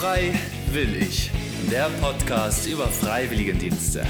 Frei will ich, der Podcast über Freiwilligendienste.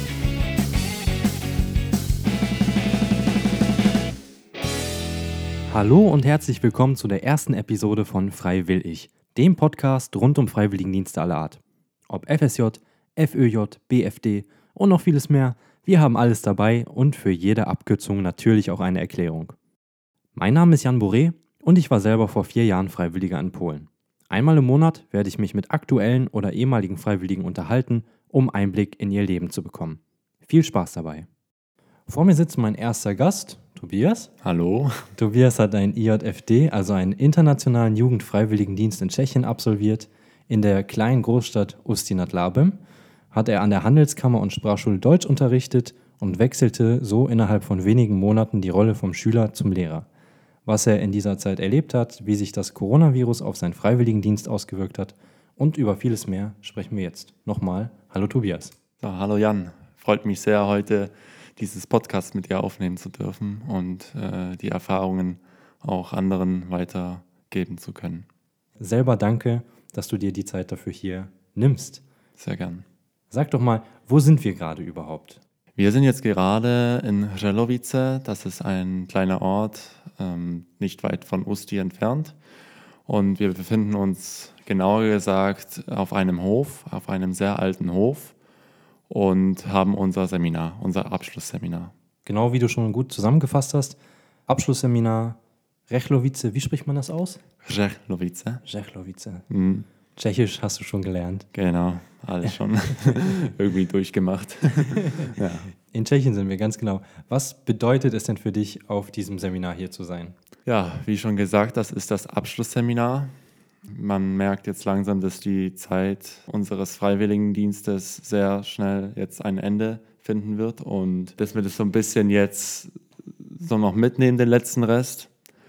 Hallo und herzlich willkommen zu der ersten Episode von Frei will ich, dem Podcast rund um Freiwilligendienste aller Art. Ob FSJ, FÖJ, BFD und noch vieles mehr, wir haben alles dabei und für jede Abkürzung natürlich auch eine Erklärung. Mein Name ist Jan Boré und ich war selber vor 4 Jahren Freiwilliger in Polen. Einmal im Monat werde ich mich mit aktuellen oder ehemaligen Freiwilligen unterhalten, um Einblick in ihr Leben zu bekommen. Viel Spaß dabei. Vor mir sitzt mein erster Gast, Tobias. Hallo. Tobias hat einen IJFD, also einen internationalen Jugendfreiwilligendienst in Tschechien absolviert. In der kleinen Großstadt Ústí nad Labem hat er an der Handelskammer und Sprachschule Deutsch unterrichtet und wechselte so innerhalb von wenigen Monaten die Rolle vom Schüler zum Lehrer. Was er in dieser Zeit erlebt hat, wie sich das Coronavirus auf seinen Freiwilligendienst ausgewirkt hat und über vieles mehr sprechen wir jetzt. Nochmal, hallo Tobias. So, hallo Jan, freut mich sehr, heute dieses Podcast mit dir aufnehmen zu dürfen und die Erfahrungen auch anderen weitergeben zu können. Selber danke, dass du dir die Zeit dafür hier nimmst. Sehr gern. Sag doch mal, wo sind wir gerade überhaupt? Wir sind jetzt gerade in Řelovice, das ist ein kleiner Ort, nicht weit von Ústí entfernt. Und wir befinden uns genauer gesagt auf einem Hof, auf einem sehr alten Hof und haben unser Seminar, unser Abschlussseminar. Genau wie du schon gut zusammengefasst hast, Abschlussseminar Řelovice, wie spricht man das aus? Řelovice. Řelovice. Mhm. Tschechisch hast du schon gelernt. Genau, alles schon irgendwie durchgemacht. Ja. In Tschechien sind wir, ganz genau. Was bedeutet es denn für dich, auf diesem Seminar hier zu sein? Ja, wie schon gesagt, das ist das Abschlussseminar. Man merkt jetzt langsam, dass die Zeit unseres Freiwilligendienstes sehr schnell jetzt ein Ende finden wird und dass wir das so ein bisschen jetzt so noch mitnehmen, den letzten Rest.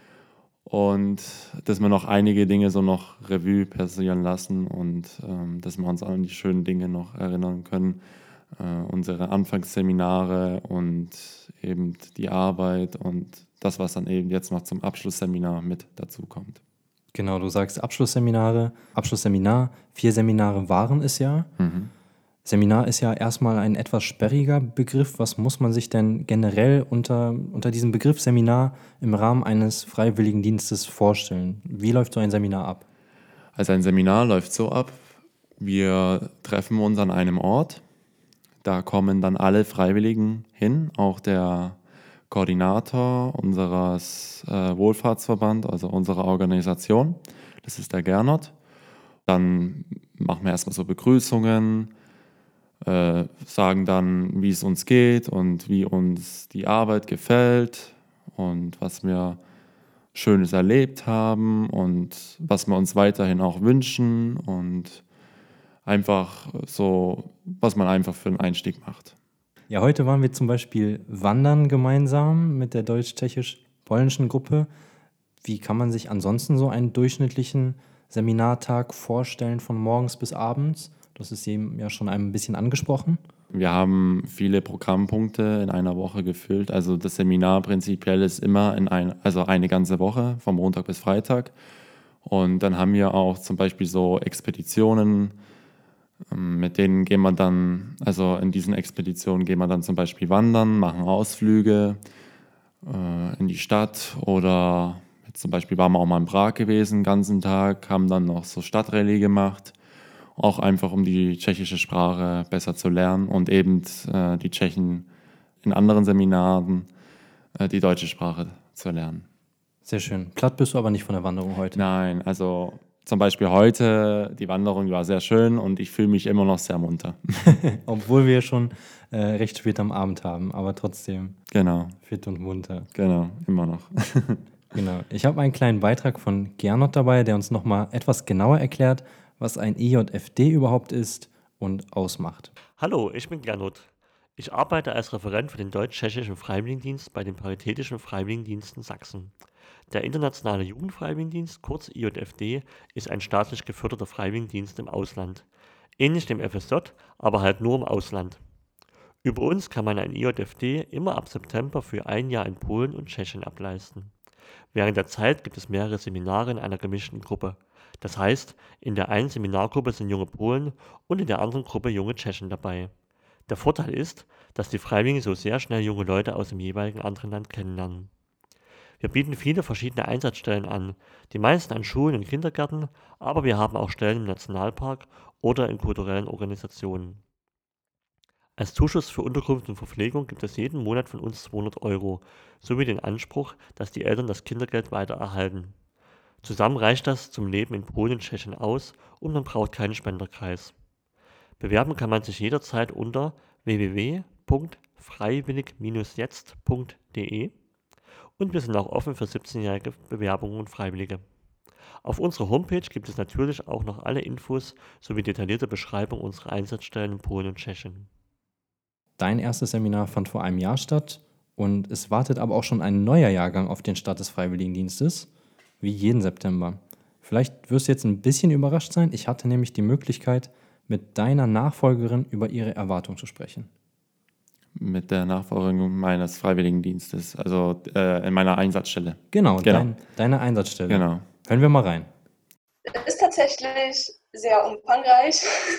Und dass wir noch einige Dinge so noch Revue passieren lassen und dass wir uns an die schönen Dinge noch erinnern können. Unsere Anfangsseminare und eben die Arbeit und das, was dann eben jetzt noch zum Abschlussseminar mit dazu kommt. Genau, du sagst Abschlussseminar, 4 Seminare waren es ja. Mhm. Seminar ist ja erstmal ein etwas sperriger Begriff. Was muss man sich denn generell unter diesem Begriff Seminar im Rahmen eines Freiwilligendienstes vorstellen? Wie läuft so ein Seminar ab? Also ein Seminar läuft so ab, wir treffen uns an einem Ort, da kommen dann alle Freiwilligen hin, auch der Koordinator unseres Wohlfahrtsverband, also unserer Organisation, das ist der Gernot. Dann machen wir erstmal so Begrüßungen, sagen dann, wie es uns geht und wie uns die Arbeit gefällt und was wir Schönes erlebt haben und was wir uns weiterhin auch wünschen und einfach so, was man einfach für einen Einstieg macht. Ja, heute waren wir zum Beispiel wandern gemeinsam mit der deutsch-tschechisch-polnischen Gruppe. Wie kann man sich ansonsten so einen durchschnittlichen Seminartag vorstellen von morgens bis abends? Das ist eben ja schon ein bisschen angesprochen. Wir haben viele Programmpunkte in einer Woche gefüllt. Also das Seminar prinzipiell ist immer eine ganze Woche, vom Montag bis Freitag. Und dann haben wir auch zum Beispiel so Expeditionen, mit denen gehen wir dann, also in diesen Expeditionen gehen wir dann zum Beispiel wandern, machen Ausflüge in die Stadt oder zum Beispiel waren wir auch mal in Prag gewesen, den ganzen Tag, haben dann noch so Stadtrallye gemacht, auch einfach um die tschechische Sprache besser zu lernen und eben die Tschechen in anderen Seminaren die deutsche Sprache zu lernen. Sehr schön. Platt bist du aber nicht von der Wanderung heute. Nein, also zum Beispiel heute, die Wanderung war sehr schön und ich fühle mich immer noch sehr munter. Obwohl wir schon recht spät am Abend haben, aber trotzdem Genau. fit und munter. Genau, immer noch. Genau. Ich habe einen kleinen Beitrag von Gernot dabei, der uns nochmal etwas genauer erklärt, was ein IJFD überhaupt ist und ausmacht. Hallo, ich bin Gernot. Ich arbeite als Referent für den deutsch-tschechischen Freiwilligendienst bei den Paritätischen Freiwilligendiensten Sachsen. Der Internationale Jugendfreiwilligendienst, kurz IJFD, ist ein staatlich geförderter Freiwilligendienst im Ausland. Ähnlich dem FSJ, aber halt nur im Ausland. Über uns kann man ein IJFD immer ab September für ein Jahr in Polen und Tschechien ableisten. Während der Zeit gibt es mehrere Seminare in einer gemischten Gruppe. Das heißt, in der einen Seminargruppe sind junge Polen und in der anderen Gruppe junge Tschechen dabei. Der Vorteil ist, dass die Freiwilligen so sehr schnell junge Leute aus dem jeweiligen anderen Land kennenlernen. Wir bieten viele verschiedene Einsatzstellen an, die meisten an Schulen und Kindergärten, aber wir haben auch Stellen im Nationalpark oder in kulturellen Organisationen. Als Zuschuss für Unterkunft und Verpflegung gibt es jeden Monat von uns 200 Euro, sowie den Anspruch, dass die Eltern das Kindergeld weiter erhalten. Zusammen reicht das zum Leben in Polen und Tschechien aus und man braucht keinen Spenderkreis. Bewerben kann man sich jederzeit unter www.freiwillig-jetzt.de und wir sind auch offen für 17-jährige Bewerbungen und Freiwillige. Auf unserer Homepage gibt es natürlich auch noch alle Infos sowie detaillierte Beschreibung unserer Einsatzstellen in Polen und Tschechien. Dein erstes Seminar fand vor einem Jahr statt und es wartet aber auch schon ein neuer Jahrgang auf den Start des Freiwilligendienstes, wie jeden September. Vielleicht wirst du jetzt ein bisschen überrascht sein. Ich hatte nämlich die Möglichkeit, mit deiner Nachfolgerin über ihre Erwartungen zu sprechen. Mit der Nachfolgung meines Freiwilligendienstes, also in meiner Einsatzstelle. Genau. Deine Einsatzstelle. Genau. Hören wir mal rein. Ist tatsächlich sehr umfangreich.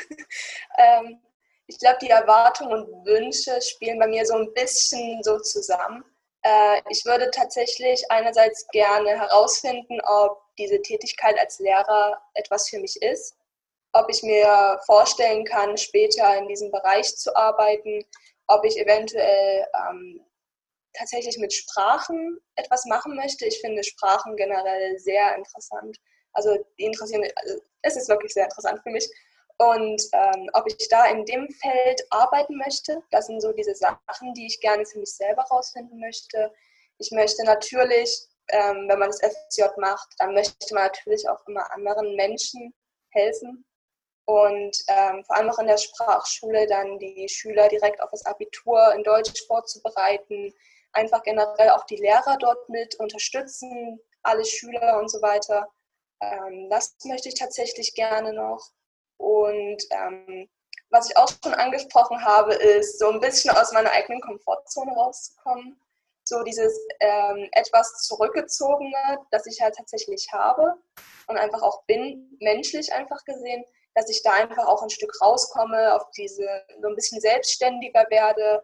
Ich glaube, die Erwartungen und Wünsche spielen bei mir so ein bisschen so zusammen. Ich würde tatsächlich einerseits gerne herausfinden, ob diese Tätigkeit als Lehrer etwas für mich ist, ob ich mir vorstellen kann, später in diesem Bereich zu arbeiten, ob ich eventuell tatsächlich mit Sprachen etwas machen möchte. Ich finde Sprachen generell sehr interessant. Also es ist wirklich sehr interessant für mich. Und ob ich da in dem Feld arbeiten möchte, das sind so diese Sachen, die ich gerne für mich selber rausfinden möchte. Ich möchte natürlich, wenn man das FSJ macht, dann möchte man natürlich auch immer anderen Menschen helfen. Und vor allem auch in der Sprachschule dann die Schüler direkt auf das Abitur in Deutsch vorzubereiten, einfach generell auch die Lehrer dort mit unterstützen, alle Schüler und so weiter. Das möchte ich tatsächlich gerne noch. Und was ich auch schon angesprochen habe, ist so ein bisschen aus meiner eigenen Komfortzone rauszukommen. So dieses etwas Zurückgezogene, das ich halt tatsächlich habe und einfach auch bin, menschlich einfach gesehen, dass ich da einfach auch ein Stück rauskomme, auf so ein bisschen selbstständiger werde,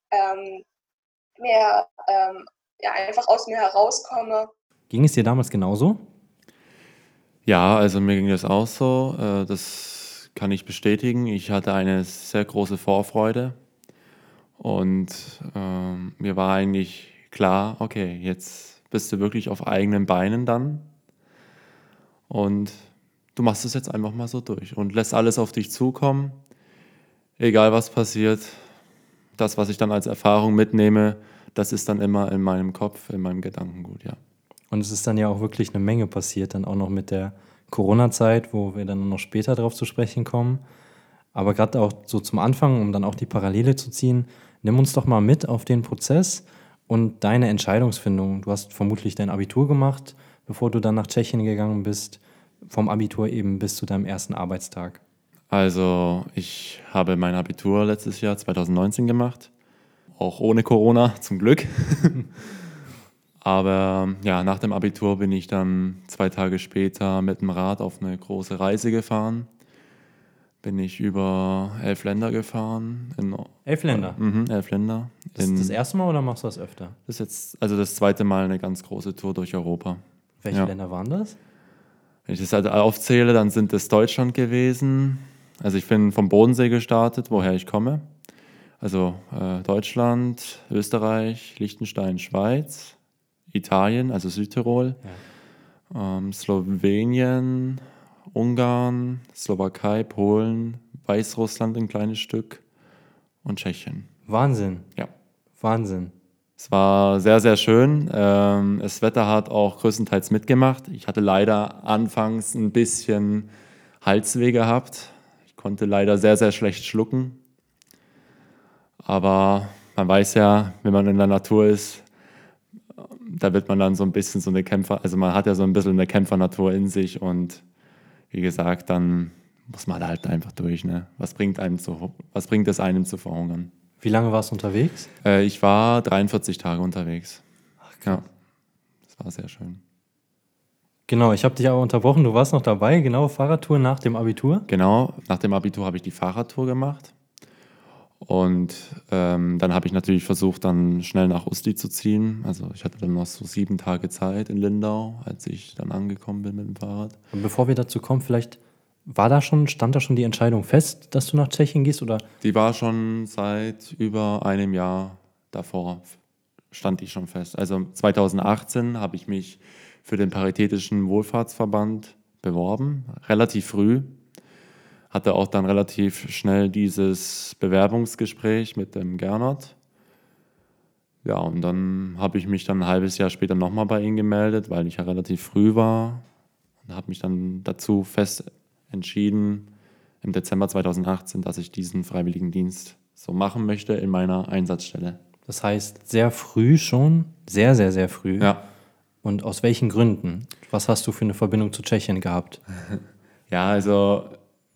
einfach aus mir herauskomme. Ging es dir damals genauso? Ja, also mir ging das auch so. Das kann ich bestätigen. Ich hatte eine sehr große Vorfreude und mir war eigentlich klar, okay, jetzt bist du wirklich auf eigenen Beinen dann und du machst es jetzt einfach mal so durch und lässt alles auf dich zukommen, egal was passiert. Das, was ich dann als Erfahrung mitnehme, das ist dann immer in meinem Kopf, in meinem Gedankengut, ja. Und es ist dann ja auch wirklich eine Menge passiert, dann auch noch mit der Corona-Zeit, wo wir dann noch später darauf zu sprechen kommen. Aber gerade auch so zum Anfang, um dann auch die Parallele zu ziehen, nimm uns doch mal mit auf den Prozess und deine Entscheidungsfindung. Du hast vermutlich dein Abitur gemacht, bevor du dann nach Tschechien gegangen bist, vom Abitur eben bis zu deinem ersten Arbeitstag. Also ich habe mein Abitur letztes Jahr 2019 gemacht, auch ohne Corona, zum Glück. Aber ja, nach dem Abitur bin ich dann 2 Tage später mit dem Rad auf eine große Reise gefahren. Bin ich über 11 Länder gefahren. 11 Länder? 11 Länder. Das ist das erste Mal oder machst du das öfter? Das ist jetzt also das zweite Mal eine ganz große Tour durch Europa. Welche Länder waren das? Wenn ich das halt aufzähle, dann sind es Deutschland gewesen. Also ich bin vom Bodensee gestartet, woher ich komme. Also Deutschland, Österreich, Liechtenstein, Schweiz, Italien, also Südtirol, Slowenien, Ungarn, Slowakei, Polen, Weißrussland ein kleines Stück und Tschechien. Wahnsinn. Ja. Wahnsinn. Es war sehr, sehr schön. Das Wetter hat auch größtenteils mitgemacht. Ich hatte leider anfangs ein bisschen Halsweh gehabt. Ich konnte leider sehr, sehr schlecht schlucken. Aber man weiß ja, wenn man in der Natur ist, da wird man dann so ein bisschen so eine also man hat ja so ein bisschen eine Kämpfernatur in sich und wie gesagt, dann muss man halt einfach durch. Ne? Was bringt es einem zu verhungern? Wie lange warst du unterwegs? Ich war 43 Tage unterwegs. Ach, krass. Ja. war sehr schön. Genau, ich habe dich aber unterbrochen, du warst noch dabei, genau, Fahrradtour nach dem Abitur. Genau, nach dem Abitur habe ich die Fahrradtour gemacht. Und dann habe ich natürlich versucht, dann schnell nach Usti zu ziehen. Also ich hatte dann noch so 7 Tage Zeit in Lindau, als ich dann angekommen bin mit dem Fahrrad. Und bevor wir dazu kommen, vielleicht stand da schon die Entscheidung fest, dass du nach Tschechien gehst? Oder? Die war schon seit über einem Jahr davor, stand die schon fest. Also 2018 habe ich mich für den Paritätischen Wohlfahrtsverband beworben, relativ früh. Hatte auch dann relativ schnell dieses Bewerbungsgespräch mit dem Gernot. Ja, und dann habe ich mich dann ein halbes Jahr später nochmal bei ihm gemeldet, weil ich ja relativ früh war. Und habe mich dann dazu fest entschieden, im Dezember 2018, dass ich diesen Freiwilligendienst so machen möchte in meiner Einsatzstelle. Das heißt, sehr früh schon, sehr, sehr, sehr früh. Ja. Und aus welchen Gründen? Was hast du für eine Verbindung zu Tschechien gehabt? Ja, also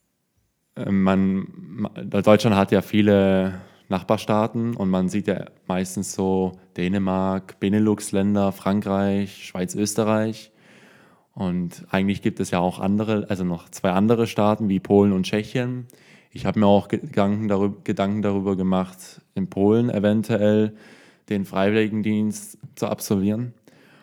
Deutschland hat ja viele Nachbarstaaten und man sieht ja meistens so Dänemark, Benelux-Länder, Frankreich, Schweiz, Österreich. Und eigentlich gibt es ja auch noch 2 andere Staaten wie Polen und Tschechien. Ich habe mir auch Gedanken darüber gemacht, in Polen eventuell den Freiwilligendienst zu absolvieren.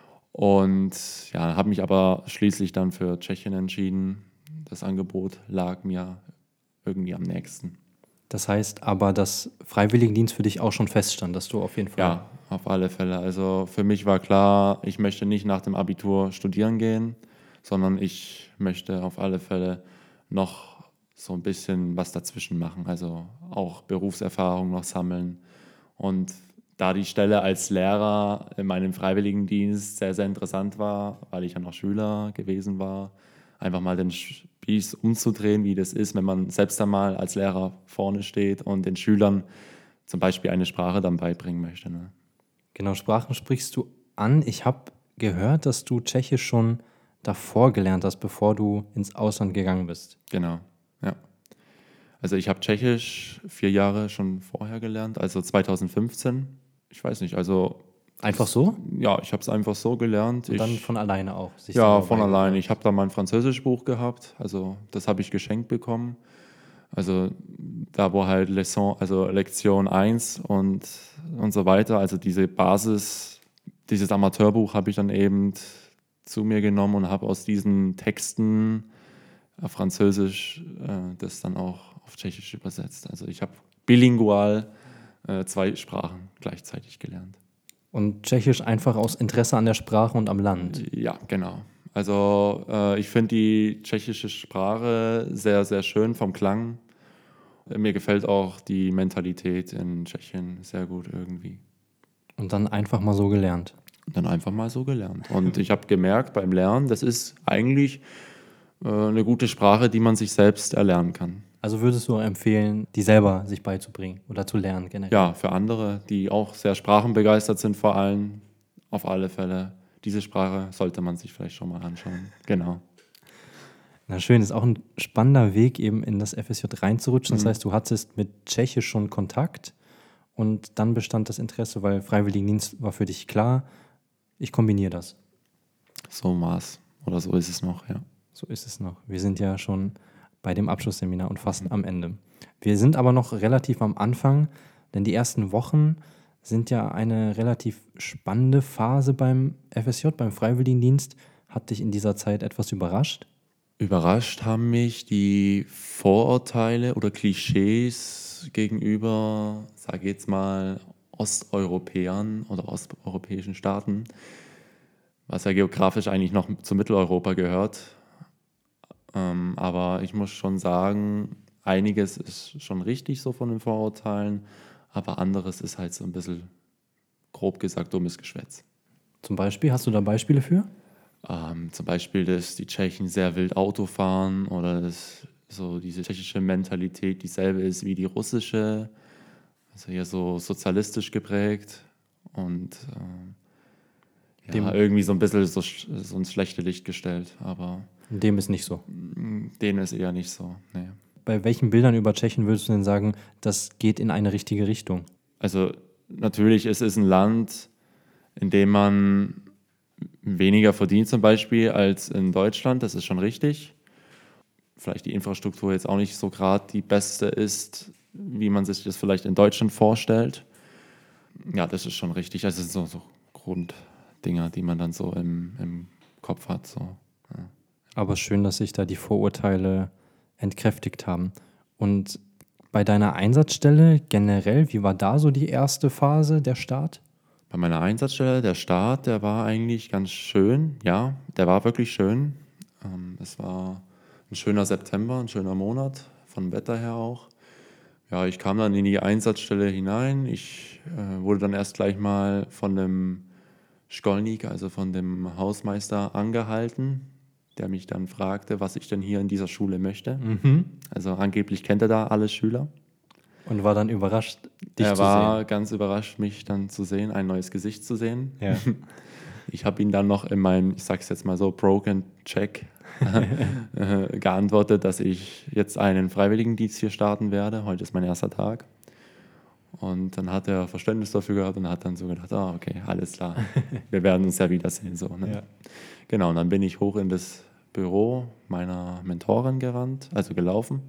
Und ja, habe mich aber schließlich dann für Tschechien entschieden. Das Angebot lag mir irgendwie am nächsten. Das heißt aber, dass Freiwilligendienst für dich auch schon feststand, dass du auf jeden Fall... Ja, auf alle Fälle. Also für mich war klar, ich möchte nicht nach dem Abitur studieren gehen, sondern ich möchte auf alle Fälle noch so ein bisschen was dazwischen machen. Also auch Berufserfahrung noch sammeln. Und da die Stelle als Lehrer in meinem Freiwilligendienst sehr, sehr interessant war, weil ich ja noch Schüler gewesen war, einfach mal den Spieß umzudrehen, wie das ist, wenn man selbst einmal als Lehrer vorne steht und den Schülern zum Beispiel eine Sprache dann beibringen möchte. Ne? Genau, Sprachen sprichst du an. Ich habe gehört, dass du Tschechisch schon davor gelernt hast, bevor du ins Ausland gegangen bist. Genau, ja. Also ich habe Tschechisch 4 Jahre schon vorher gelernt, also 2015. Ich weiß nicht, also... Einfach so? Ja, ich habe es einfach so gelernt. Und dann von alleine auch? Ja, von alleine. Ich habe da mein Französischbuch gehabt, also das habe ich geschenkt bekommen. Also da wo halt Lektion 1 und so weiter, also diese Basis, dieses Amateurbuch habe ich dann eben zu mir genommen und habe aus diesen Texten auf Französisch das dann auch auf Tschechisch übersetzt. Also ich habe bilingual 2 Sprachen gleichzeitig gelernt. Und Tschechisch einfach aus Interesse an der Sprache und am Land? Ja, genau. Also ich finde die tschechische Sprache sehr, sehr schön vom Klang. Mir gefällt auch die Mentalität in Tschechien sehr gut irgendwie. Und dann einfach mal so gelernt? Dann einfach mal so gelernt. Und ich habe gemerkt beim Lernen, das ist eigentlich eine gute Sprache, die man sich selbst erlernen kann. Also würdest du empfehlen, die selber sich beizubringen oder zu lernen generell? Ja, für andere, die auch sehr sprachenbegeistert sind vor allem, auf alle Fälle. Diese Sprache sollte man sich vielleicht schon mal anschauen. Genau. Na schön, ist auch ein spannender Weg, eben in das FSJ reinzurutschen. Das heißt, du hattest mit Tschechisch schon Kontakt und dann bestand das Interesse, weil Freiwilligendienst war für dich klar, ich kombiniere das. So war es. Oder so ist es noch, ja. So ist es noch. Wir sind ja schon bei dem Abschlussseminar und fast am Ende. Wir sind aber noch relativ am Anfang, denn die ersten Wochen sind ja eine relativ spannende Phase beim FSJ, beim Freiwilligendienst. Hat dich in dieser Zeit etwas überrascht? Überrascht haben mich die Vorurteile oder Klischees gegenüber, sage ich jetzt mal, Osteuropäern oder osteuropäischen Staaten, was ja geografisch eigentlich noch zu Mitteleuropa gehört. Aber ich muss schon sagen, einiges ist schon richtig so von den Vorurteilen, aber anderes ist halt so ein bisschen, grob gesagt, dummes Geschwätz. Zum Beispiel, hast du da Beispiele für? Zum Beispiel, dass die Tschechen sehr wild Auto fahren oder dass so diese tschechische Mentalität dieselbe ist wie die russische, also hier so sozialistisch geprägt und irgendwie so ein bisschen so ins schlechte Licht gestellt, aber Dem ist nicht so. denen ist eher nicht so, nee. Bei welchen Bildern über Tschechien würdest du denn sagen, das geht in eine richtige Richtung? Also natürlich, es ist ein Land, in dem man weniger verdient zum Beispiel als in Deutschland, das ist schon richtig. Vielleicht die Infrastruktur jetzt auch nicht so gerade die beste ist, wie man sich das vielleicht in Deutschland vorstellt. Ja, das ist schon richtig. Also es sind so Grunddinger, die man dann so im Kopf hat. So. Ja. Aber schön, dass sich da die Vorurteile entkräftigt haben. Und bei deiner Einsatzstelle generell, wie war da so die erste Phase, der Start? Bei meiner Einsatzstelle, der Start, der war eigentlich ganz schön. Ja, der war wirklich schön. Es war ein schöner September, ein schöner Monat, vom Wetter her auch. Ja, ich kam dann in die Einsatzstelle hinein. Ich wurde dann erst gleich mal von dem Szkolnik, also von dem Hausmeister, angehalten, der mich dann fragte, was ich denn hier in dieser Schule möchte. Also angeblich kennt er da alle Schüler. Und war dann überrascht, dich Er zu war ganz überrascht, mich dann zu sehen, ein neues Gesicht zu sehen. sehen. Ja. Ich habe ihn dann noch in meinem, ich sag's jetzt mal so, Broken Check geantwortet, dass ich jetzt einen Freiwilligendienst hier starten werde. Heute ist mein erster Tag. Und dann hat er Verständnis dafür gehabt und hat dann so gedacht, okay, alles klar, wir werden uns ja wiedersehen. So, ne? Ja. Genau, und dann bin ich hoch in das Büro meiner Mentorin gerannt, also gelaufen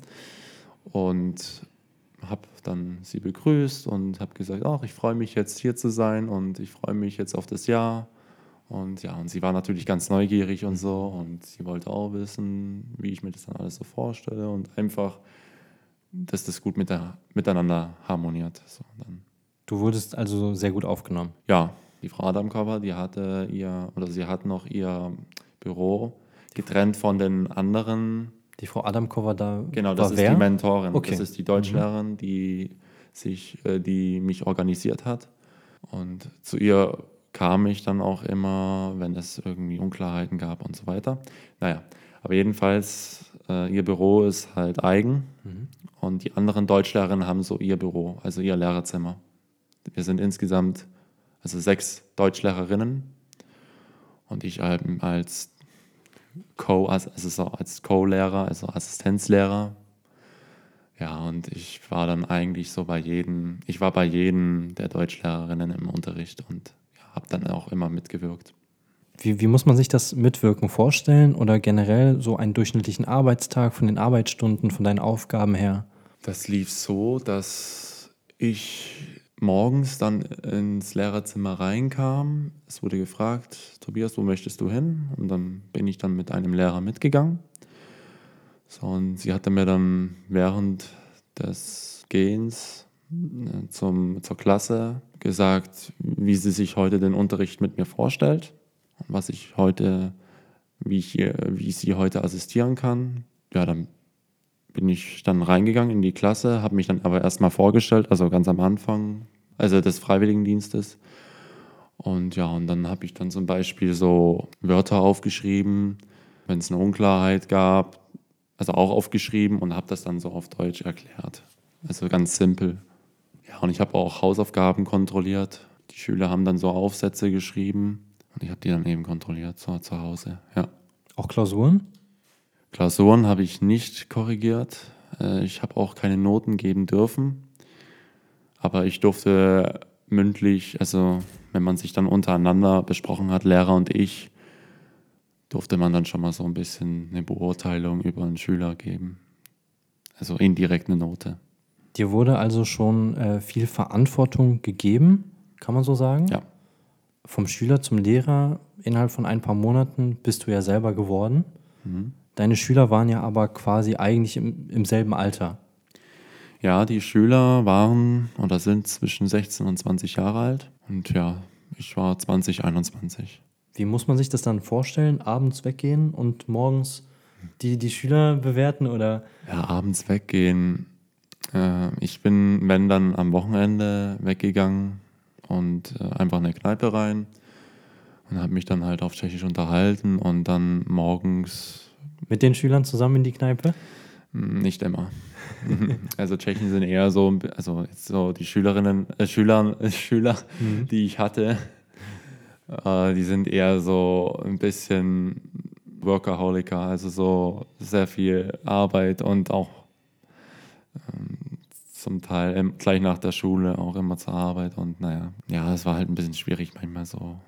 und habe dann sie begrüßt und habe gesagt, ich freue mich jetzt hier zu sein und ich freue mich jetzt auf das Jahr. Und ja, und sie war natürlich ganz neugierig und so und sie wollte auch wissen, wie ich mir das dann alles so vorstelle und einfach, dass das gut miteinander harmoniert. So, dann. Du wurdest also sehr gut aufgenommen. Ja, die Frau Adamkova, sie hat noch ihr Büro getrennt von den anderen. Die Frau Adamkova da Genau, das war ist wer? die Mentorin. Okay. Das ist die Deutschlehrerin, die mich organisiert hat. Und zu ihr kam ich dann auch immer, wenn es irgendwie Unklarheiten gab und so weiter. Naja, aber jedenfalls, ihr Büro ist halt eigen und die anderen Deutschlehrerinnen haben so ihr Büro, also ihr Lehrerzimmer. Wir sind insgesamt 6 Deutschlehrerinnen und ich als Co-Lehrer, also Assistenzlehrer. Ja, und ich war dann eigentlich so bei jedem der Deutschlehrerinnen im Unterricht und habe dann auch immer mitgewirkt. Wie muss man sich das Mitwirken vorstellen oder generell so einen durchschnittlichen Arbeitstag von den Arbeitsstunden, von deinen Aufgaben her? Das lief so, dass ich morgens dann ins Lehrerzimmer reinkam. Es wurde gefragt, Tobias, wo möchtest du hin? Und dann bin ich dann mit einem Lehrer mitgegangen. So, und sie hatte mir dann während des Gehens zur Klasse gesagt, wie sie sich heute den Unterricht mit mir vorstellt und wie ich sie heute assistieren kann. Ja, dann bin ich dann reingegangen in die Klasse, habe mich dann aber erstmal vorgestellt, also ganz am Anfang, also des Freiwilligendienstes. Und ja, und dann habe ich dann zum Beispiel so Wörter aufgeschrieben, wenn es eine Unklarheit gab, also auch aufgeschrieben und habe das dann so auf Deutsch erklärt. Also ganz simpel. Ja, und ich habe auch Hausaufgaben kontrolliert. Die Schüler haben dann so Aufsätze geschrieben und ich habe die dann eben kontrolliert so zu Hause. Ja. Auch Klausuren? Klausuren habe ich nicht korrigiert. Ich habe auch keine Noten geben dürfen. Aber ich durfte mündlich, also wenn man sich dann untereinander besprochen hat, Lehrer und ich, durfte man dann schon mal so ein bisschen eine Beurteilung über einen Schüler geben. Also indirekt eine Note. Dir wurde also schon viel Verantwortung gegeben, kann man so sagen? Ja. Vom Schüler zum Lehrer innerhalb von ein paar Monaten bist du ja selber geworden. Deine Schüler waren ja aber quasi eigentlich im selben Alter. Ja, die Schüler waren oder sind zwischen 16 und 20 Jahre alt. Und ja, ich war 20, 21. Wie muss man sich das dann vorstellen? Abends weggehen und morgens die Schüler bewerten oder? Ja, abends weggehen. Ich bin, wenn dann, am Wochenende weggegangen und einfach in eine Kneipe rein und habe mich dann halt auf Tschechisch unterhalten und dann morgens. Mit den Schülern zusammen in die Kneipe? Nicht immer. Also Tschechen sind eher so, also jetzt so die Schüler, die ich hatte, die sind eher so ein bisschen Workaholiker, also so sehr viel Arbeit und auch zum Teil gleich nach der Schule auch immer zur Arbeit und naja, ja, es war halt ein bisschen schwierig manchmal so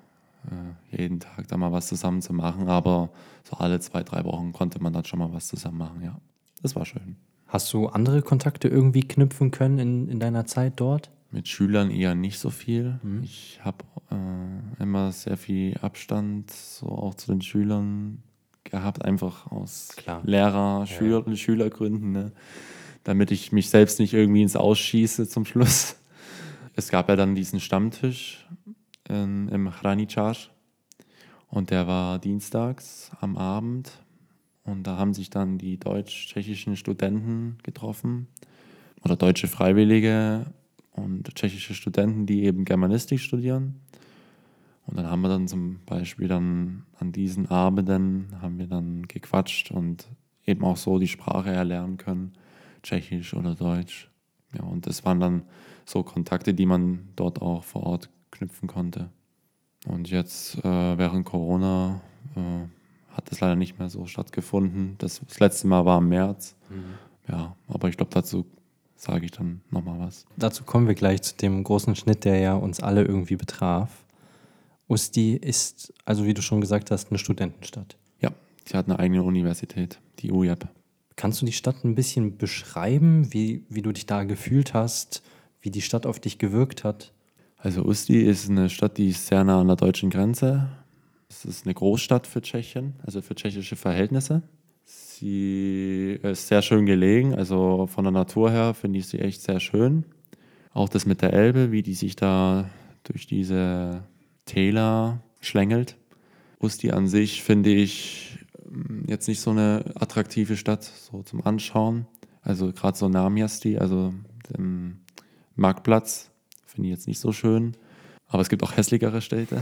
jeden Tag da mal was zusammen zu machen, aber so alle 2-3 Wochen konnte man dann schon mal was zusammen machen, ja. Das war schön. Hast du andere Kontakte irgendwie knüpfen können in deiner Zeit dort? Mit Schülern eher nicht so viel. Ich habe immer sehr viel Abstand so auch zu den Schülern gehabt, einfach aus Klar. Schülergründen, ne? Damit ich mich selbst nicht irgendwie ins Ausschieße zum Schluss. Es gab ja dann diesen Stammtisch im Hraničar und der war dienstags am Abend und da haben sich dann die deutsch-tschechischen Studenten getroffen oder deutsche Freiwillige und tschechische Studenten, die eben Germanistik studieren. Und dann haben wir dann zum Beispiel dann an diesen Abenden haben wir dann gequatscht und eben auch so die Sprache erlernen können, Tschechisch oder Deutsch. Ja, und das waren dann so Kontakte, die man dort auch vor Ort knüpfen konnte. Und jetzt während Corona hat das leider nicht mehr so stattgefunden. Das letzte Mal war im März. Ja, aber ich glaube, dazu sage ich dann nochmal was. Dazu kommen wir gleich zu dem großen Schnitt, der ja uns alle irgendwie betraf. Usti ist, also wie du schon gesagt hast, eine Studentenstadt. Ja, sie hat eine eigene Universität, die UJEP. Kannst du die Stadt ein bisschen beschreiben, wie du dich da gefühlt hast, wie die Stadt auf dich gewirkt hat? Also Ústí ist eine Stadt, die ist sehr nah an der deutschen Grenze. Es ist eine Großstadt für Tschechien, also für tschechische Verhältnisse. Sie ist sehr schön gelegen, also von der Natur her finde ich sie echt sehr schön. Auch das mit der Elbe, wie die sich da durch diese Täler schlängelt. Ústí an sich finde ich jetzt nicht so eine attraktive Stadt so zum Anschauen. Also gerade so Náměstí, also den Marktplatz, finde ich jetzt nicht so schön. Aber es gibt auch hässlichere Städte.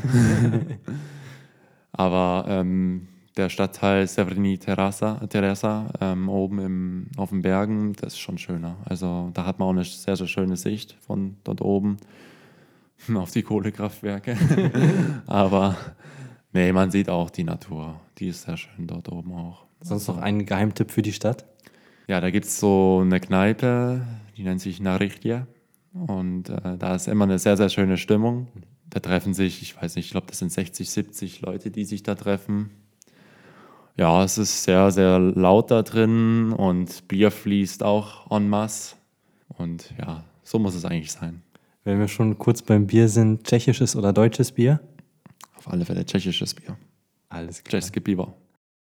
Aber der Stadtteil Severní Teresa oben auf den Bergen, das ist schon schöner. Also da hat man auch eine sehr, sehr schöne Sicht von dort oben auf die Kohlekraftwerke. Aber nee, man sieht auch die Natur. Die ist sehr schön dort oben auch. Sonst noch ein Geheimtipp für die Stadt? Ja, da gibt es so eine Kneipe, die nennt sich Narichtje. Und da ist immer eine sehr, sehr schöne Stimmung. Da treffen sich, ich weiß nicht, ich glaube, das sind 60, 70 Leute, die sich da treffen. Ja, es ist sehr, sehr laut da drin und Bier fließt auch en masse. Und ja, so muss es eigentlich sein. Wenn wir schon kurz beim Bier sind, tschechisches oder deutsches Bier? Auf alle Fälle tschechisches Bier. Alles klar. České pivo.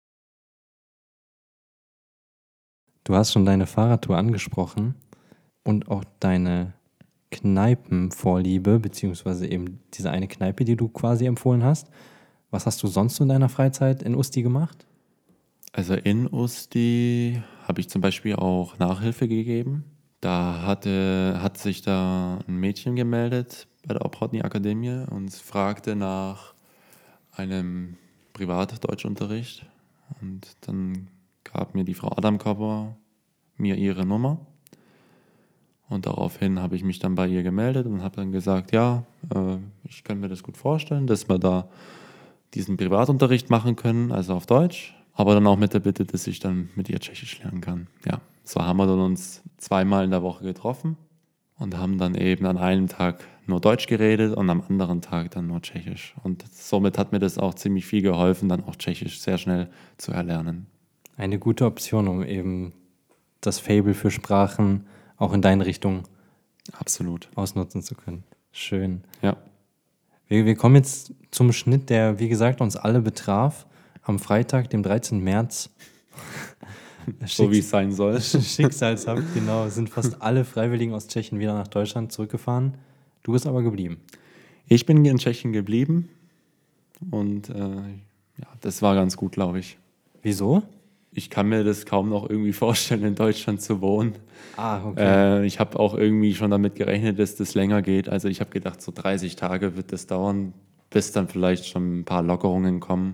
Du hast schon deine Fahrradtour angesprochen und auch deine Kneipenvorliebe, beziehungsweise eben diese eine Kneipe, die du quasi empfohlen hast. Was hast du sonst in deiner Freizeit in Ústí gemacht? Also in Ústí habe ich zum Beispiel auch Nachhilfe gegeben. Da hat sich da ein Mädchen gemeldet bei der Obchodní Akademie und fragte nach einem Privatdeutschunterricht. Und dann gab mir die Frau Adamkova mir ihre Nummer. Und daraufhin habe ich mich dann bei ihr gemeldet und habe dann gesagt, ja, ich kann mir das gut vorstellen, dass wir da diesen Privatunterricht machen können, also auf Deutsch. Aber dann auch mit der Bitte, dass ich dann mit ihr Tschechisch lernen kann. Ja, so haben wir dann uns 2-mal in der Woche getroffen und haben dann eben an einem Tag nur Deutsch geredet und am anderen Tag dann nur Tschechisch. Und somit hat mir das auch ziemlich viel geholfen, dann auch Tschechisch sehr schnell zu erlernen. Eine gute Option, um eben das Faible für Sprachen auch in deine Richtung Absolut. ausnutzen zu können. Schön. Ja. Wir kommen jetzt zum Schnitt, der, wie gesagt, uns alle betraf. Am Freitag, dem 13. März. So wie es sein soll. Schicksalshaft, genau. Sind fast alle Freiwilligen aus Tschechien wieder nach Deutschland zurückgefahren. Du bist aber geblieben. Ich bin in Tschechien geblieben und ja, das war ganz gut, glaube ich. Wieso? Ich kann mir das kaum noch irgendwie vorstellen, in Deutschland zu wohnen. Okay. Ich habe auch irgendwie schon damit gerechnet, dass das länger geht. Also ich habe gedacht, so 30 Tage wird das dauern, bis dann vielleicht schon ein paar Lockerungen kommen.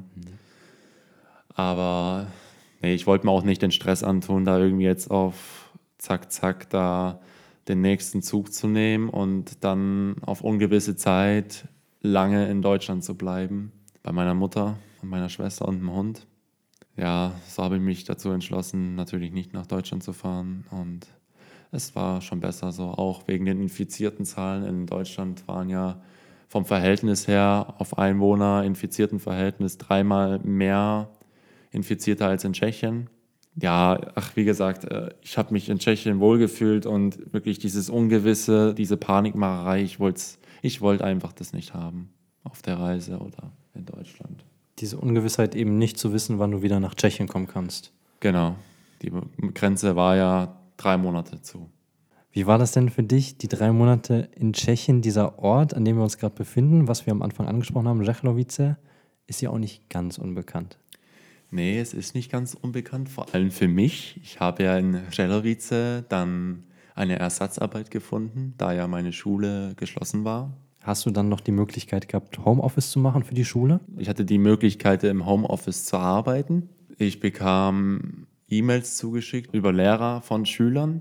Aber nee, ich wollte mir auch nicht den Stress antun, da irgendwie jetzt auf zack, zack da den nächsten Zug zu nehmen und dann auf ungewisse Zeit lange in Deutschland zu bleiben. Bei meiner Mutter und meiner Schwester und dem Hund. Ja, so habe ich mich dazu entschlossen, natürlich nicht nach Deutschland zu fahren. Und es war schon besser so, auch wegen den infizierten Zahlen in Deutschland waren ja vom Verhältnis her auf Einwohner, infizierten Verhältnis 3-mal mehr Infizierte als in Tschechien. Ja, wie gesagt, ich habe mich in Tschechien wohlgefühlt und wirklich dieses Ungewisse, diese Panikmacherei, ich wollte einfach das nicht haben auf der Reise oder in Deutschland. Diese Ungewissheit eben nicht zu wissen, wann du wieder nach Tschechien kommen kannst. Genau, die Grenze war ja 3 Monate zu. Wie war das denn für dich, die 3 Monate in Tschechien, dieser Ort, an dem wir uns gerade befinden, was wir am Anfang angesprochen haben, Řechlovice, ist ja auch nicht ganz unbekannt. Nee, es ist nicht ganz unbekannt, vor allem für mich. Ich habe ja in Řechlovice dann eine Ersatzarbeit gefunden, da ja meine Schule geschlossen war. Hast du dann noch die Möglichkeit gehabt, Homeoffice zu machen für die Schule? Ich hatte die Möglichkeit, im Homeoffice zu arbeiten. Ich bekam E-Mails zugeschickt über Lehrer von Schülern.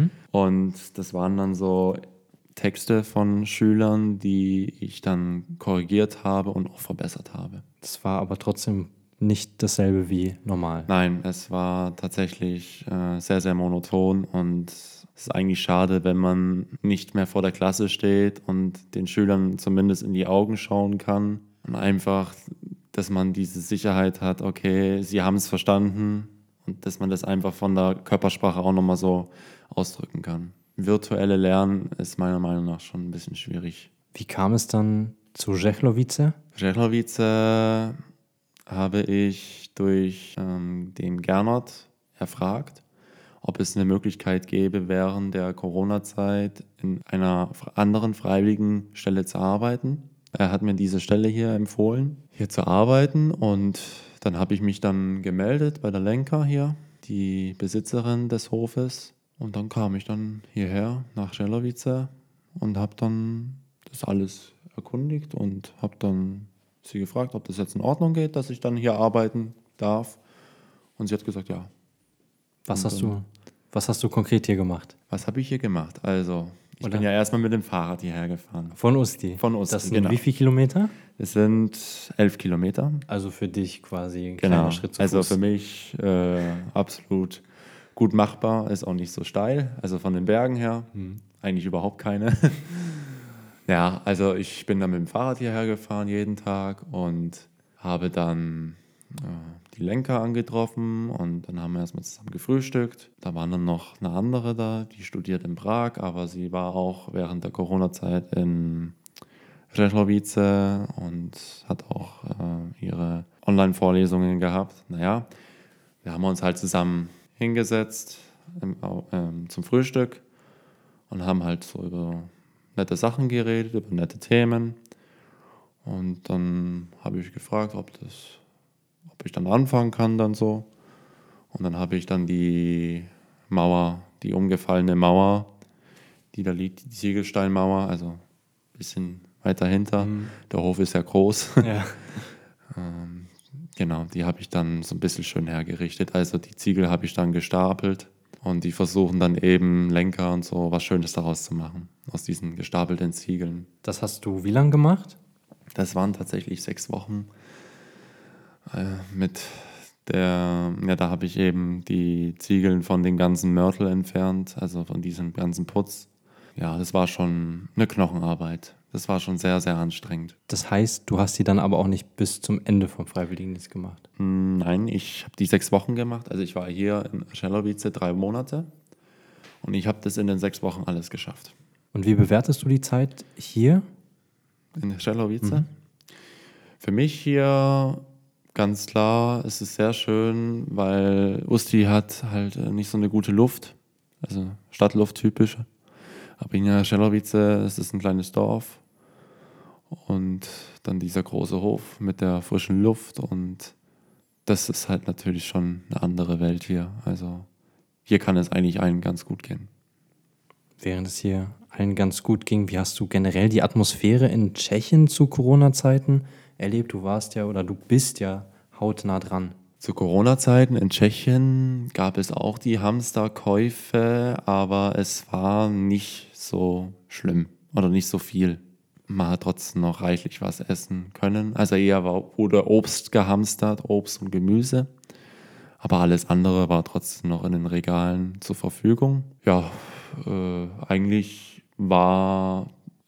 Und das waren dann so Texte von Schülern, die ich dann korrigiert habe und auch verbessert habe. Das war aber trotzdem nicht dasselbe wie normal. Nein, es war tatsächlich sehr, sehr monoton und es ist eigentlich schade, wenn man nicht mehr vor der Klasse steht und den Schülern zumindest in die Augen schauen kann und einfach, dass man diese Sicherheit hat, okay, sie haben es verstanden und dass man das einfach von der Körpersprache auch nochmal so ausdrücken kann. Virtuelle Lernen ist meiner Meinung nach schon ein bisschen schwierig. Wie kam es dann zu Řechlovice? Řechlovice habe ich durch den Gernot erfragt, ob es eine Möglichkeit gäbe, während der Corona-Zeit in einer anderen freiwilligen Stelle zu arbeiten. Er hat mir diese Stelle hier empfohlen, hier zu arbeiten, und dann habe ich mich dann gemeldet bei der Lenka hier, die Besitzerin des Hofes, und dann kam ich dann hierher nach Řechlovice und habe dann das alles erkundigt und habe dann sie gefragt, ob das jetzt in Ordnung geht, dass ich dann hier arbeiten darf. Und sie hat gesagt, ja. Was hast du konkret hier gemacht? Was habe ich hier gemacht? Also, ich bin ja erstmal mit dem Fahrrad hierher gefahren. Von Usti? Von Usti, Das sind genau. wie viele Kilometer? Es sind 11 Kilometer. Also für dich quasi ein Genau. kleiner Schritt zu Fuß. Also für mich absolut gut machbar, ist auch nicht so steil. Also von den Bergen her eigentlich überhaupt keine. Ja, also ich bin dann mit dem Fahrrad hierher gefahren jeden Tag und habe dann die Lenker angetroffen und dann haben wir erstmal zusammen gefrühstückt. Da war dann noch eine andere da, die studiert in Prag, aber sie war auch während der Corona-Zeit in Řechlovice und hat auch ihre Online-Vorlesungen gehabt. Naja, wir haben uns halt zusammen hingesetzt zum Frühstück und haben halt so über nette Sachen geredet, über nette Themen. Und dann habe ich gefragt, ob ich dann anfangen kann dann so. Und dann habe ich dann die Mauer, die umgefallene Mauer, die da liegt, die Ziegelsteinmauer, also ein bisschen weiter hinter. Der Hof ist ja groß. Ja. Genau, die habe ich dann so ein bisschen schön hergerichtet. Also die Ziegel habe ich dann gestapelt und die versuchen dann eben Lenker und so was Schönes daraus zu machen, aus diesen gestapelten Ziegeln. Das hast du wie lange gemacht? Das waren tatsächlich 6 Wochen. Da habe ich eben die Ziegeln von den ganzen Mörtel entfernt, also von diesem ganzen Putz. Ja, das war schon eine Knochenarbeit. Das war schon sehr, sehr anstrengend. Das heißt, du hast die dann aber auch nicht bis zum Ende vom Freiwilligendienst gemacht? Nein, ich habe die 6 Wochen gemacht. Also ich war hier in Řechlovice 3 Monate und ich habe das in den 6 Wochen alles geschafft. Und wie bewertest du die Zeit hier? In Řechlovice? Für mich hier ganz klar, es ist sehr schön, weil Usti hat halt nicht so eine gute Luft, also Stadtluft typisch. Aber in Řechlovice, es ist ein kleines Dorf und dann dieser große Hof mit der frischen Luft, und das ist halt natürlich schon eine andere Welt hier. Also hier kann es eigentlich allen ganz gut gehen. Während es hier allen ganz gut ging, wie hast du generell die Atmosphäre in Tschechien zu Corona-Zeiten erlebt? Du bist ja hautnah dran. Zu Corona-Zeiten in Tschechien gab es auch die Hamsterkäufe, aber es war nicht so schlimm oder nicht so viel. Man hat trotzdem noch reichlich was essen können. Also eher wurde Obst gehamstert, Obst und Gemüse. Aber alles andere war trotzdem noch in den Regalen zur Verfügung. Ja, eigentlich war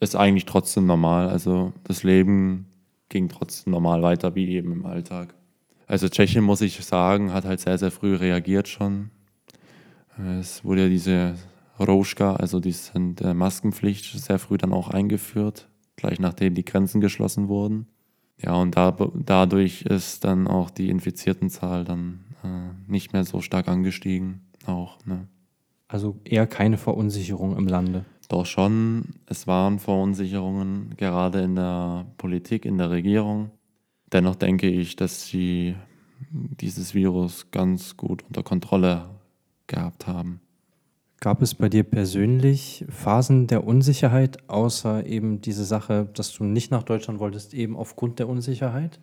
ist eigentlich trotzdem normal. Also das Leben ging trotzdem normal weiter wie eben im Alltag. Also Tschechien, muss ich sagen, hat halt sehr, sehr früh reagiert schon. Es wurde ja diese Rouška, also diese Maskenpflicht, sehr früh dann auch eingeführt, gleich nachdem die Grenzen geschlossen wurden. Ja, und dadurch ist dann auch die Infiziertenzahl dann nicht mehr so stark angestiegen. Auch, ne? Also eher keine Verunsicherung im Lande. Doch schon, es waren Verunsicherungen, gerade in der Politik, in der Regierung. Dennoch denke ich, dass sie dieses Virus ganz gut unter Kontrolle gehabt haben. Gab es bei dir persönlich Phasen der Unsicherheit, außer eben diese Sache, dass du nicht nach Deutschland wolltest, eben aufgrund der Unsicherheit?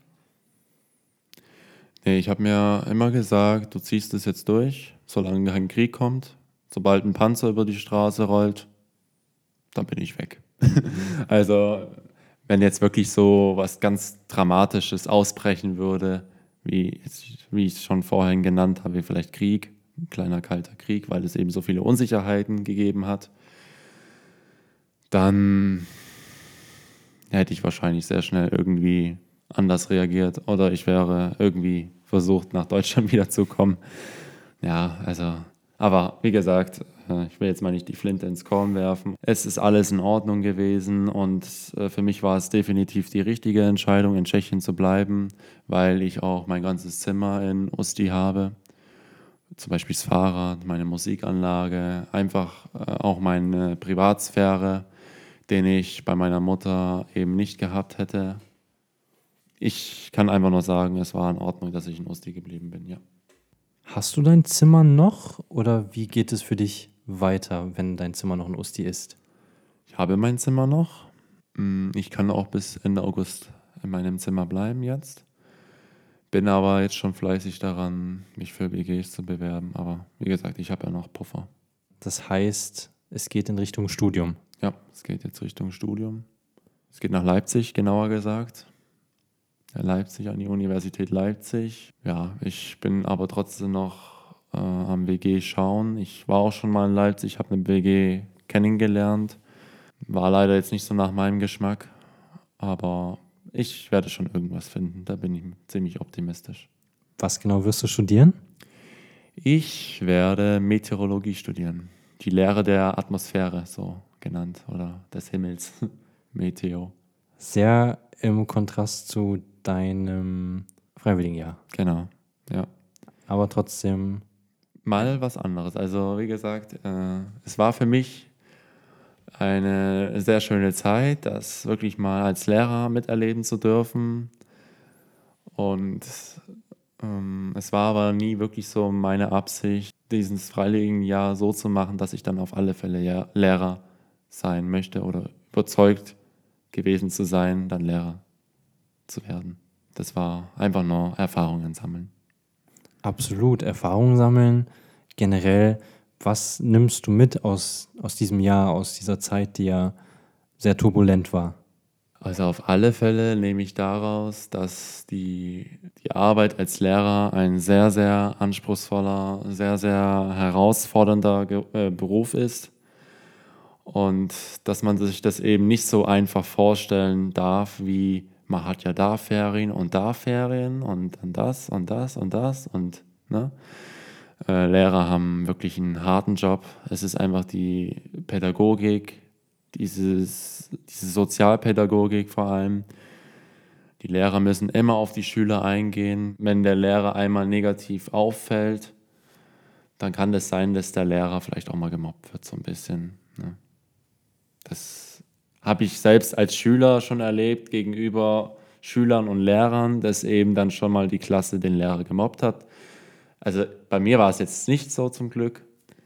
Nee, ich habe mir immer gesagt, du ziehst es jetzt durch, solange kein Krieg kommt. Sobald ein Panzer über die Straße rollt, dann bin ich weg. Also, wenn jetzt wirklich so was ganz Dramatisches ausbrechen würde, wie ich es schon vorhin genannt habe, wie vielleicht Krieg, ein kleiner kalter Krieg, weil es eben so viele Unsicherheiten gegeben hat, dann hätte ich wahrscheinlich sehr schnell irgendwie anders reagiert oder ich wäre irgendwie versucht, nach Deutschland wiederzukommen. Ja, also, aber wie gesagt, ich will jetzt mal nicht die Flinte ins Korn werfen. Es ist alles in Ordnung gewesen und für mich war es definitiv die richtige Entscheidung, in Tschechien zu bleiben, weil ich auch mein ganzes Zimmer in Ústí habe. Zum Beispiel das Fahrrad, meine Musikanlage, einfach auch meine Privatsphäre, den ich bei meiner Mutter eben nicht gehabt hätte. Ich kann einfach nur sagen, es war in Ordnung, dass ich in Ústí geblieben bin, ja. Hast du dein Zimmer noch oder wie geht es für dich weiter, wenn dein Zimmer noch in Ústí ist? Ich habe mein Zimmer noch. Ich kann auch bis Ende August in meinem Zimmer bleiben jetzt. Bin aber jetzt schon fleißig daran, mich für BGs zu bewerben. Aber wie gesagt, ich habe ja noch Puffer. Das heißt, es geht in Richtung Studium. Ja, es geht jetzt Richtung Studium. Es geht nach Leipzig, genauer gesagt. Ja, Leipzig, an die Universität Leipzig. Ja, ich bin aber trotzdem noch am WG schauen. Ich war auch schon mal in Leipzig, habe eine WG kennengelernt. War leider jetzt nicht so nach meinem Geschmack, aber ich werde schon irgendwas finden. Da bin ich ziemlich optimistisch. Was genau wirst du studieren? Ich werde Meteorologie studieren. Die Lehre der Atmosphäre, so genannt, oder des Himmels. Meteo. Sehr im Kontrast zu deinem Freiwilligenjahr. Genau, ja. Aber trotzdem. Mal was anderes. Also wie gesagt, es war für mich eine sehr schöne Zeit, das wirklich mal als Lehrer miterleben zu dürfen. Und es war aber nie wirklich so meine Absicht, dieses Freiwilligenjahr so zu machen, dass ich dann auf alle Fälle Lehrer sein möchte oder überzeugt gewesen zu sein, dann Lehrer zu werden. Das war einfach nur Erfahrungen sammeln. Absolut, Erfahrungen sammeln. Generell, was nimmst du mit aus diesem Jahr, aus dieser Zeit, die ja sehr turbulent war? Also auf alle Fälle nehme ich daraus, dass die Arbeit als Lehrer ein sehr, sehr anspruchsvoller, sehr, sehr herausfordernder Beruf ist und dass man sich das eben nicht so einfach vorstellen darf, wie man hat ja da Ferien und dann das und das und das und ne? Lehrer haben wirklich einen harten Job. Es ist einfach die Pädagogik, diese Sozialpädagogik vor allem. Die Lehrer müssen immer auf die Schüler eingehen. Wenn der Lehrer einmal negativ auffällt, dann kann das sein, dass der Lehrer vielleicht auch mal gemobbt wird, so ein bisschen. Ne? Das habe ich selbst als Schüler schon erlebt gegenüber Schülern und Lehrern, dass eben dann schon mal die Klasse den Lehrer gemobbt hat. Also bei mir war es jetzt nicht so zum Glück,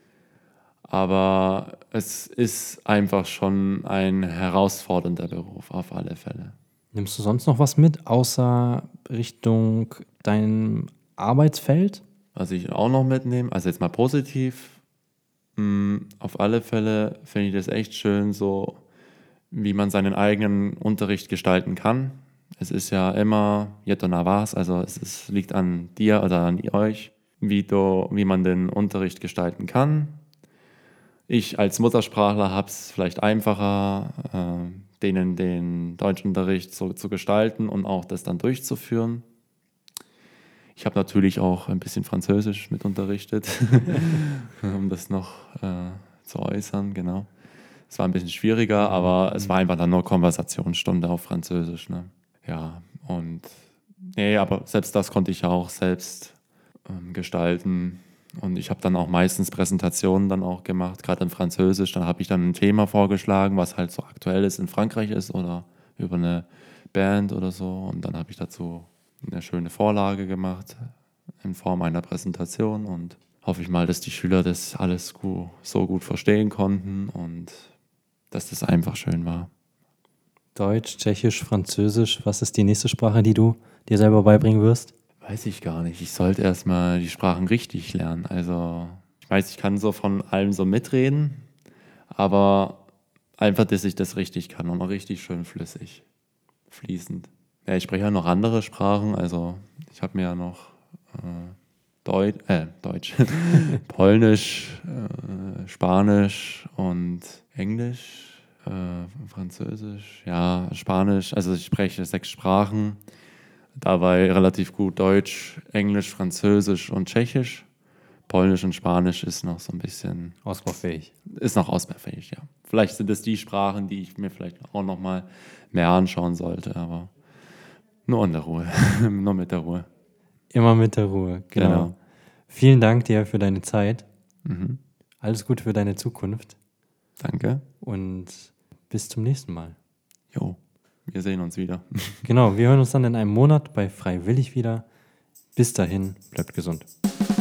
aber es ist einfach schon ein herausfordernder Beruf auf alle Fälle. Nimmst du sonst noch was mit, außer Richtung deinem Arbeitsfeld? Was ich auch noch mitnehme, also jetzt mal positiv, auf alle Fälle finde ich das echt schön, so wie man seinen eigenen Unterricht gestalten kann. Es ist ja immer je to na vás, also es liegt an dir oder an euch, wie man den Unterricht gestalten kann. Ich als Muttersprachler habe es vielleicht einfacher, denen den Deutschunterricht so zu gestalten und auch das dann durchzuführen. Ich habe natürlich auch ein bisschen Französisch mit unterrichtet, um das noch zu äußern, genau. Es war ein bisschen schwieriger, aber es war einfach dann nur Konversationsstunde auf Französisch. Ne? Ja, und nee, aber selbst das konnte ich ja auch selbst gestalten. Und ich habe dann auch meistens Präsentationen dann auch gemacht, gerade in Französisch. Dann habe ich dann ein Thema vorgeschlagen, was halt so aktuell ist in Frankreich ist oder über eine Band oder so. Und dann habe ich dazu eine schöne Vorlage gemacht in Form einer Präsentation und hoffe ich mal, dass die Schüler das alles so gut verstehen konnten und dass das einfach schön war. Deutsch, Tschechisch, Französisch. Was ist die nächste Sprache, die du dir selber beibringen wirst? Weiß ich gar nicht. Ich sollte erstmal die Sprachen richtig lernen. Also ich weiß, ich kann so von allem so mitreden, aber einfach, dass ich das richtig kann und auch richtig schön flüssig, fließend. Ja, ich spreche ja noch andere Sprachen. Also ich habe mir ja noch Deutsch, Polnisch, Spanisch und Englisch, Französisch, ja, Spanisch. Also ich spreche 6 Sprachen, dabei relativ gut Deutsch, Englisch, Französisch und Tschechisch. Polnisch und Spanisch ist noch so ein bisschen... Ausbaufähig. Ist noch ausbaufähig, ja. Vielleicht sind es die Sprachen, die ich mir vielleicht auch noch mal mehr anschauen sollte, aber nur in der Ruhe, nur mit der Ruhe. Immer mit der Ruhe, genau. Vielen Dank dir für deine Zeit. Mhm. Alles Gute für deine Zukunft Danke. und bis zum nächsten Mal. Jo, wir sehen uns wieder. Genau, wir hören uns dann in einem Monat bei Freiwillig wieder. Bis dahin, bleibt gesund.